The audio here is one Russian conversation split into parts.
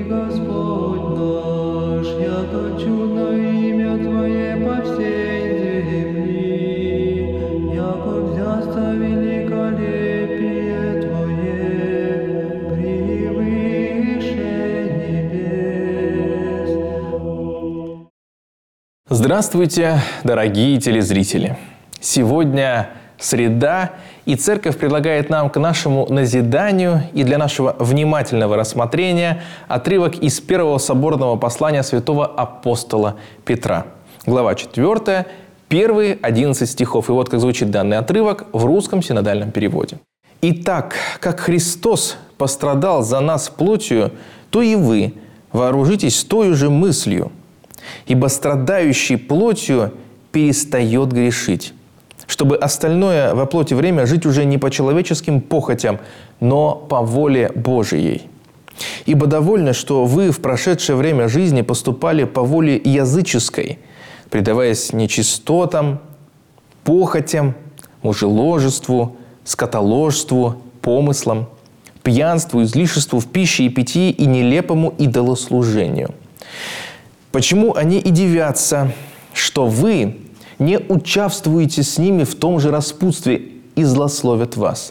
Господь наш, яко чудно имя Твое по всей земли, яко взясто великолепие Твое превыше небес. Здравствуйте, дорогие телезрители! Сегодня среда, и Церковь предлагает нам к нашему назиданию и для нашего внимательного рассмотрения отрывок из первого соборного послания святого апостола Петра. Глава 4, первые 11 стихов. И вот как звучит данный отрывок в русском синодальном переводе. «Итак, как Христос пострадал за нас плотью, то и вы вооружитесь той же мыслью, ибо страдающий плотью перестает грешить, чтобы остальное во плоти время жить уже не по человеческим похотям, но по воле Божией. Ибо довольно, что вы в прошедшее время жизни поступали по воле языческой, предаваясь нечистотам, похотям, мужеложеству, скотоложству, помыслам, пьянству, излишеству в пище и питье и нелепому идолослужению. Почему они и дивятся, что вы не участвуете с ними в том же распутстве и злословят вас?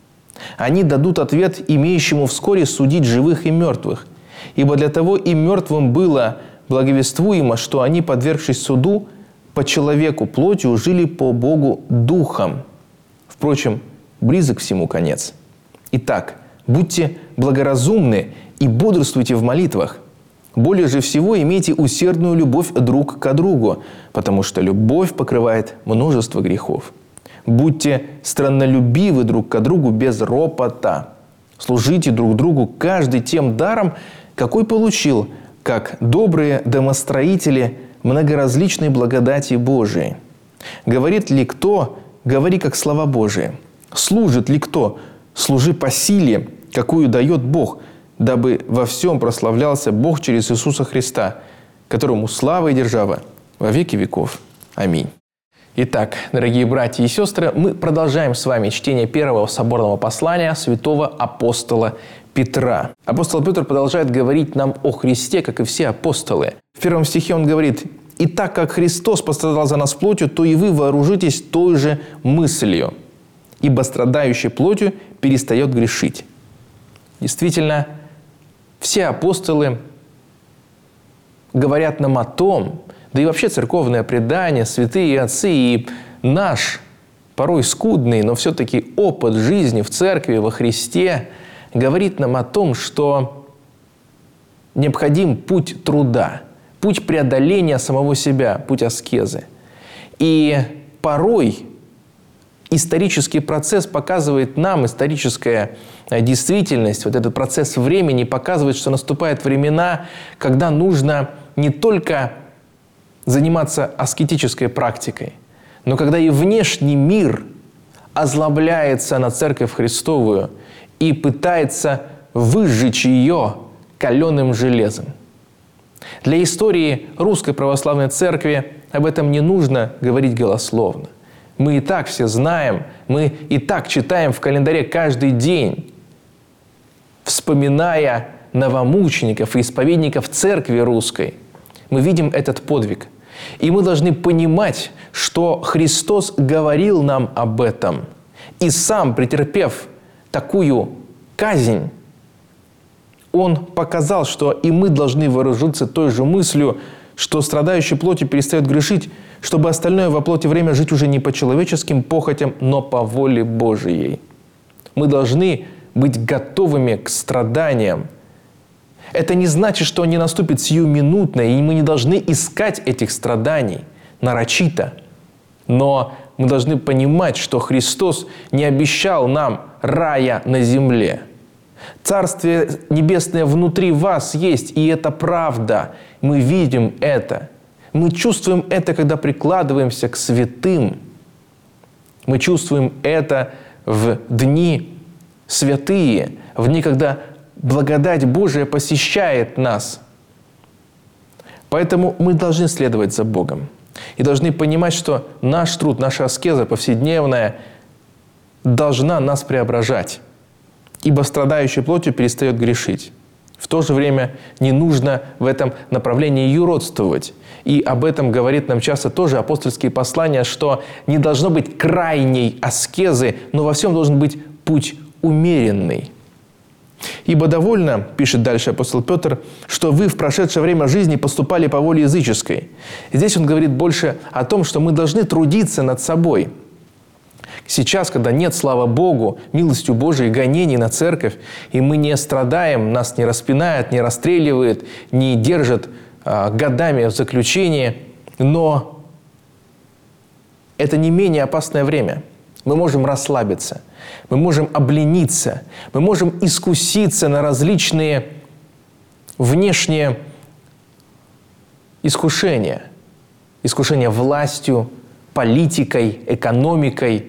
Они дадут ответ имеющему вскоре судить живых и мертвых. Ибо для того и мертвым было благовествуемо, что они, подвергшись суду, по человеку плотью жили по Богу духом. Впрочем, близок всему конец. Итак, будьте благоразумны и бодрствуйте в молитвах. Более же всего имейте усердную любовь друг к другу, потому что любовь покрывает множество грехов. Будьте страннолюбивы друг к другу без ропота. Служите друг другу каждый тем даром, какой получил, как добрые домостроители многоразличной благодати Божией. Говорит ли кто, говори как слова Божии. Служит ли кто, служи по силе, какую дает Бог, дабы во всем прославлялся Бог через Иисуса Христа, которому слава и держава во веки веков. Аминь. Итак, дорогие братья и сестры, мы продолжаем с вами чтение первого соборного послания святого апостола Петра. Апостол Петр продолжает говорить нам о Христе, как и все апостолы. В первом стихе он говорит: «И так как Христос пострадал за нас плотью, то и вы вооружитесь той же мыслью, ибо страдающий плотью перестает грешить». Действительно, все апостолы говорят нам о том, да и вообще церковное предание, святые отцы и наш, порой скудный, но все-таки опыт жизни в церкви, во Христе, говорит нам о том, что необходим путь труда, путь преодоления самого себя, путь аскезы. И порой исторический процесс показывает нам, историческая действительность, вот этот процесс времени показывает, что наступают времена, когда нужно не только заниматься аскетической практикой, но когда и внешний мир озлобляется на Церковь Христовую и пытается выжечь ее каленым железом. Для истории Русской Православной Церкви об этом не нужно говорить голословно. Мы и так все знаем, мы и так читаем в календаре каждый день, вспоминая новомучеников и исповедников Церкви Русской. Мы видим этот подвиг. И мы должны понимать, что Христос говорил нам об этом. И сам, претерпев такую казнь, Он показал, что и мы должны вооружиться той же мыслью, что страдающий плотью перестает грешить, чтобы остальное во плоти время жить уже не по человеческим похотям, но по воле Божией. Мы должны быть готовыми к страданиям. Это не значит, что они наступят сиюминутно, и мы не должны искать этих страданий нарочито. Но мы должны понимать, что Христос не обещал нам рая на земле. Царствие Небесное внутри вас есть, и это правда. Мы видим это. Мы чувствуем это, когда прикладываемся к святым. Мы чувствуем это в дни святые, в дни, когда благодать Божия посещает нас. Поэтому мы должны следовать за Богом. И должны понимать, что наш труд, наша аскеза повседневная должна нас преображать. Ибо страдающий плотью перестает грешить. В то же время не нужно в этом направлении юродствовать. И об этом говорит нам часто тоже апостольские послания, что не должно быть крайней аскезы, но во всем должен быть путь умеренный. «Ибо довольно, — пишет дальше апостол Петр, — что вы в прошедшее время жизни поступали по воле языческой». Здесь он говорит больше о том, что мы должны трудиться над собой. Сейчас, когда нет, слава Богу, милостью Божией гонений на церковь, и мы не страдаем, нас не распинают, не расстреливают, не держат годами в заключении, но это не менее опасное время. Мы можем расслабиться, мы можем облениться, мы можем искуситься на различные внешние искушения. Искушения властью, политикой, экономикой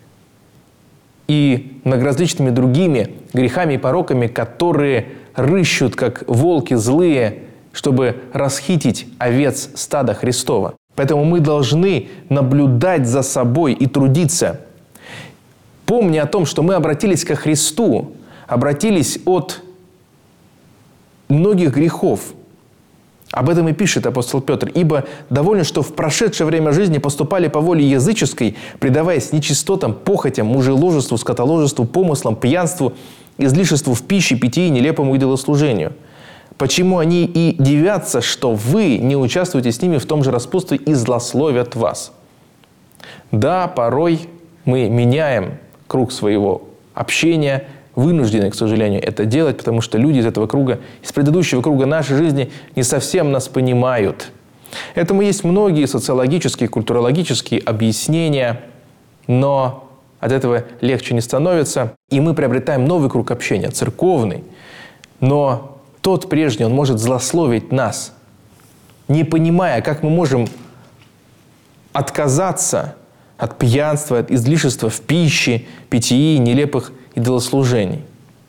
и многоразличными другими грехами и пороками, которые рыщут, как волки злые, чтобы расхитить овец стада Христова. Поэтому мы должны наблюдать за собой и трудиться. Помня о том, что мы обратились ко Христу, обратились от многих грехов. Об этом и пишет апостол Петр. «Ибо довольно, что в прошедшее время жизни поступали по воле языческой, предаваясь нечистотам, похотям, мужеложеству, скотоложеству, помыслам, пьянству, излишеству в пище, питье, нелепому идолослужению. Почему они и дивятся, что вы не участвуете с ними в том же распутстве и злословят вас?» Да, порой мы меняем круг своего общения, вынуждены, к сожалению, это делать, потому что люди из этого круга, из предыдущего круга нашей жизни не совсем нас понимают. Этому есть многие социологические, культурологические объяснения, но от этого легче не становится. И мы приобретаем новый круг общения, церковный. Но тот прежний, он может злословить нас, не понимая, как мы можем отказаться от пьянства, от излишества в пище, питье, нелепых идолослужений.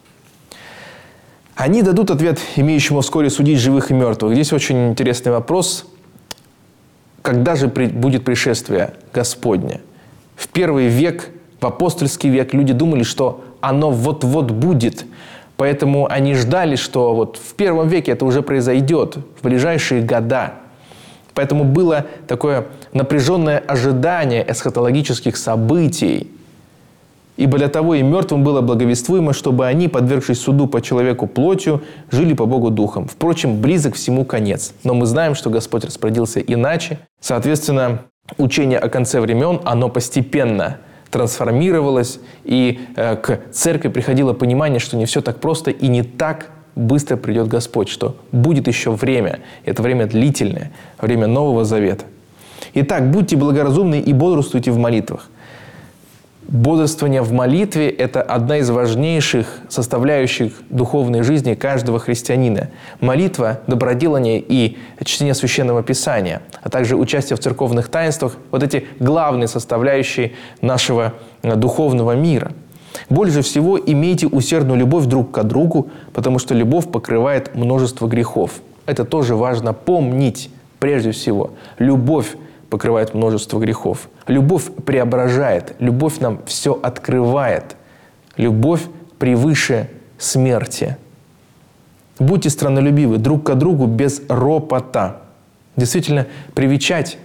Они дадут ответ, имеющему вскоре судить живых и мертвых. Здесь очень интересный вопрос. Когда же будет пришествие Господне? В первый век, в апостольский век, люди думали, что оно вот-вот будет. Поэтому они ждали, что вот в первом веке это уже произойдет, в ближайшие года. Поэтому было такое напряженное ожидание эсхатологических событий. Ибо для того и мертвым было благовествуемо, чтобы они, подвергшись суду по человеку плотью, жили по Богу духом. Впрочем, близок всему конец. Но мы знаем, что Господь распорядился иначе. Соответственно, учение о конце времен, оно постепенно трансформировалось, и к церкви приходило понимание, что не все так просто и не так быстро придет Господь, что будет еще время. Это время длительное, время Нового Завета. Итак, будьте благоразумны и бодрствуйте в молитвах. Бодрствование в молитве – это одна из важнейших составляющих духовной жизни каждого христианина. Молитва, доброделание и чтение Священного Писания, а также участие в церковных таинствах – вот эти главные составляющие нашего духовного мира. Больше всего имейте усердную любовь друг к другу, потому что любовь покрывает множество грехов. Это тоже важно помнить прежде всего. Любовь покрывает множество грехов. Любовь преображает, любовь нам все открывает. Любовь превыше смерти. Будьте страннолюбивы друг к другу без ропота. Действительно, привечать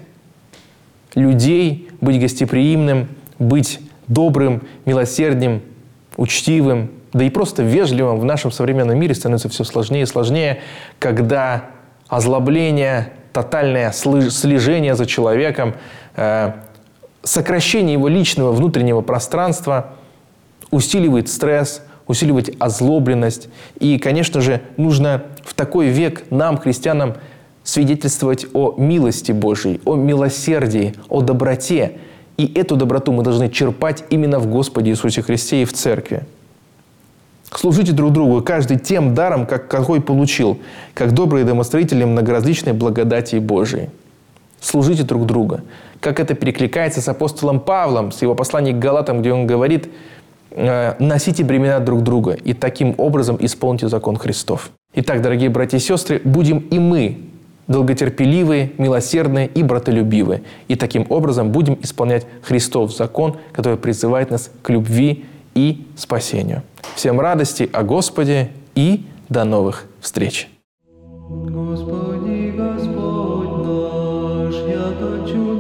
людей, быть гостеприимным, быть добрым, милосердным, учтивым, да и просто вежливым в нашем современном мире становится все сложнее и сложнее, когда озлобление, тотальное слежение за человеком, сокращение его личного внутреннего пространства усиливает стресс, усиливает озлобленность. И, конечно же, нужно в такой век нам, христианам, свидетельствовать о милости Божьей, о милосердии, о доброте. И эту доброту мы должны черпать именно в Господе Иисусе Христе и в Церкви. Служите друг другу, каждый тем даром, какой получил, как добрые домостроители многоразличной благодати Божией. Служите друг другу. Как это перекликается с апостолом Павлом, с его посланием к Галатам, где он говорит: «Носите бремена друг друга, и таким образом исполните закон Христов». Итак, дорогие братья и сестры, будем и мы долготерпеливые, милосердные и братолюбивые. И таким образом будем исполнять Христов закон, который призывает нас к любви и спасению. Всем радости о Господе и До новых встреч! Господи, Господь наш, яко чудо